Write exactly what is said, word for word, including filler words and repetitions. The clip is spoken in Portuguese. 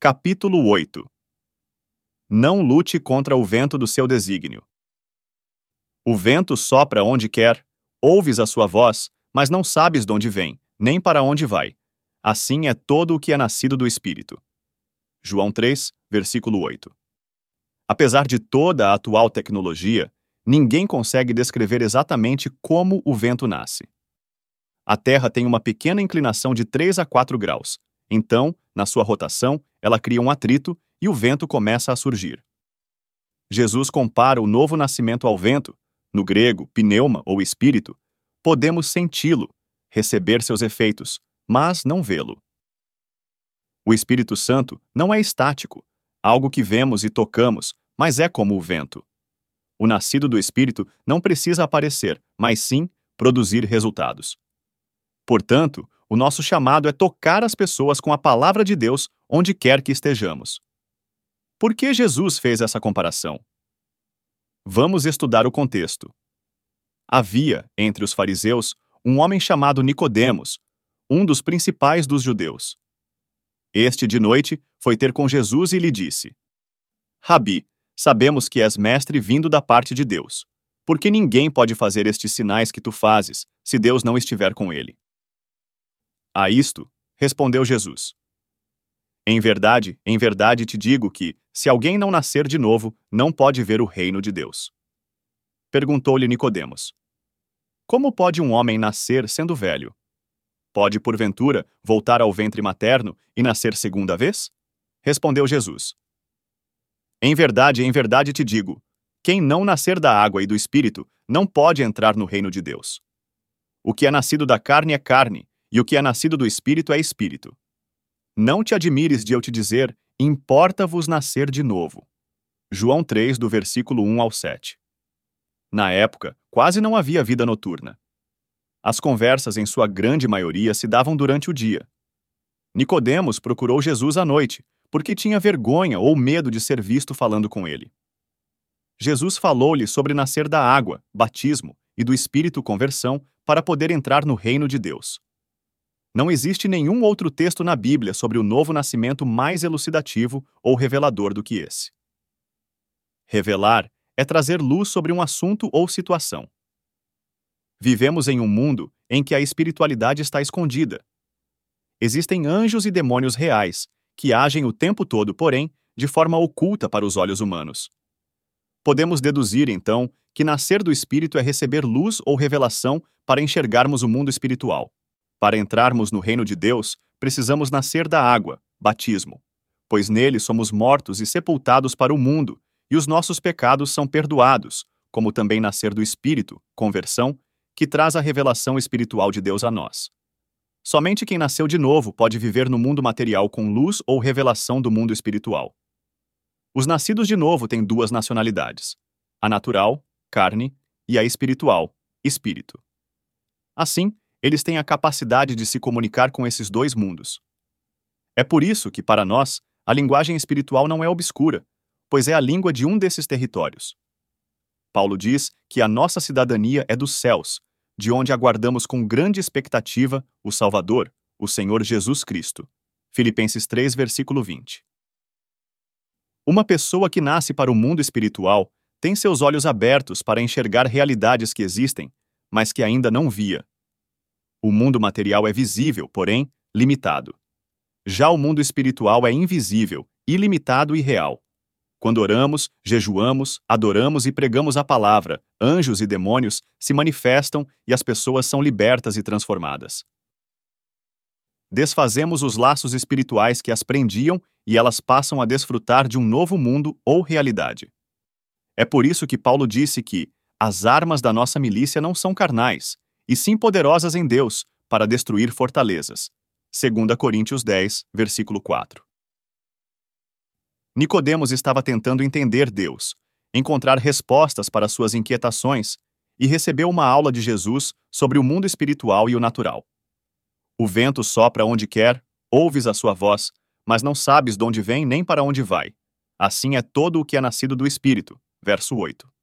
Capítulo oito. Não lute contra o vento do seu desígnio. O vento sopra onde quer, ouves a sua voz, mas não sabes de onde vem, nem para onde vai. Assim é todo o que é nascido do Espírito. João três, versículo oito. Apesar de toda a atual tecnologia, ninguém consegue descrever exatamente como o vento nasce. A Terra tem uma pequena inclinação de três a quatro graus. Então, na sua rotação, ela cria um atrito e o vento começa a surgir. Jesus compara o novo nascimento ao vento, no grego, pneuma ou espírito. Podemos senti-lo, receber seus efeitos, mas não vê-lo. O Espírito Santo não é estático, algo que vemos e tocamos, mas é como o vento. O nascido do Espírito não precisa aparecer, mas sim produzir resultados. Portanto, o nosso chamado é tocar as pessoas com a palavra de Deus onde quer que estejamos. Por que Jesus fez essa comparação? Vamos estudar o contexto. Havia, entre os fariseus, um homem chamado Nicodemos, um dos principais dos judeus. Este, de noite, foi ter com Jesus e lhe disse: Rabi, sabemos que és mestre vindo da parte de Deus, porque ninguém pode fazer estes sinais que tu fazes, se Deus não estiver com ele. A isto, respondeu Jesus: Em verdade, em verdade te digo que, se alguém não nascer de novo, não pode ver o reino de Deus. Perguntou-lhe Nicodemos: Como pode um homem nascer sendo velho? Pode, porventura, voltar ao ventre materno e nascer segunda vez? Respondeu Jesus: Em verdade, em verdade te digo, quem não nascer da água e do Espírito não pode entrar no reino de Deus. O que é nascido da carne é carne, e o que é nascido do Espírito é Espírito. Não te admires de eu te dizer, importa-vos nascer de novo. João três, do versículo um ao sete. Na época, quase não havia vida noturna. As conversas, em sua grande maioria, se davam durante o dia. Nicodemos procurou Jesus à noite, porque tinha vergonha ou medo de ser visto falando com ele. Jesus falou-lhe sobre nascer da água, batismo, e do Espírito, conversão, para poder entrar no reino de Deus. Não existe nenhum outro texto na Bíblia sobre o novo nascimento mais elucidativo ou revelador do que esse. Revelar é trazer luz sobre um assunto ou situação. Vivemos em um mundo em que a espiritualidade está escondida. Existem anjos e demônios reais, que agem o tempo todo, porém, de forma oculta para os olhos humanos. Podemos deduzir, então, que nascer do Espírito é receber luz ou revelação para enxergarmos o mundo espiritual. Para entrarmos no reino de Deus, precisamos nascer da água, batismo, pois nele somos mortos e sepultados para o mundo, e os nossos pecados são perdoados, como também nascer do Espírito, conversão, que traz a revelação espiritual de Deus a nós. Somente quem nasceu de novo pode viver no mundo material com luz ou revelação do mundo espiritual. Os nascidos de novo têm duas nacionalidades: a natural, carne, e a espiritual, espírito. Assim, eles têm a capacidade de se comunicar com esses dois mundos. É por isso que, para nós, a linguagem espiritual não é obscura, pois é a língua de um desses territórios. Paulo diz que a nossa cidadania é dos céus, de onde aguardamos com grande expectativa o Salvador, o Senhor Jesus Cristo. Filipenses três, versículo vinte. Uma pessoa que nasce para o mundo espiritual tem seus olhos abertos para enxergar realidades que existem, mas que ainda não via. O mundo material é visível, porém, limitado. Já o mundo espiritual é invisível, ilimitado e real. Quando oramos, jejuamos, adoramos e pregamos a palavra, anjos e demônios se manifestam e as pessoas são libertas e transformadas. Desfazemos os laços espirituais que as prendiam e elas passam a desfrutar de um novo mundo ou realidade. É por isso que Paulo disse que as armas da nossa milícia não são carnais, e sim poderosas em Deus, para destruir fortalezas. Segunda Coríntios dez, versículo quatro. Nicodemos estava tentando entender Deus, encontrar respostas para suas inquietações, e recebeu uma aula de Jesus sobre o mundo espiritual e o natural. O vento sopra onde quer, ouves a sua voz, mas não sabes de onde vem nem para onde vai. Assim é todo o que é nascido do Espírito. Verso oito.